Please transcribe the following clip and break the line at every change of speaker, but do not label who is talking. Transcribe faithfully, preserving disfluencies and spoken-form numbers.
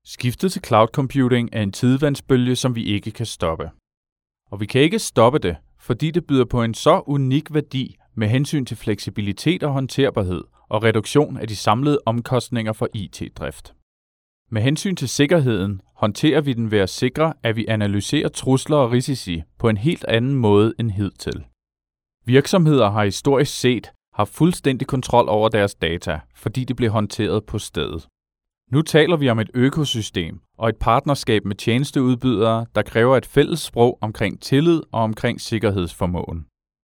Skiftet til cloud computing er en tidevandsbølge, som vi ikke kan stoppe. Og vi kan ikke stoppe det, fordi det byder på en så unik værdi med hensyn til fleksibilitet og håndterbarhed og reduktion af de samlede omkostninger for I T-drift. Med hensyn til sikkerheden håndterer vi den ved at sikre, at vi analyserer trusler og risici på en helt anden måde end hidtil. Virksomheder har historisk set haft fuldstændig kontrol over deres data, fordi det blev håndteret på stedet. Nu taler vi om et økosystem og et partnerskab med tjenesteudbydere, der kræver et fælles sprog omkring tillid og omkring sikkerhedsformåen.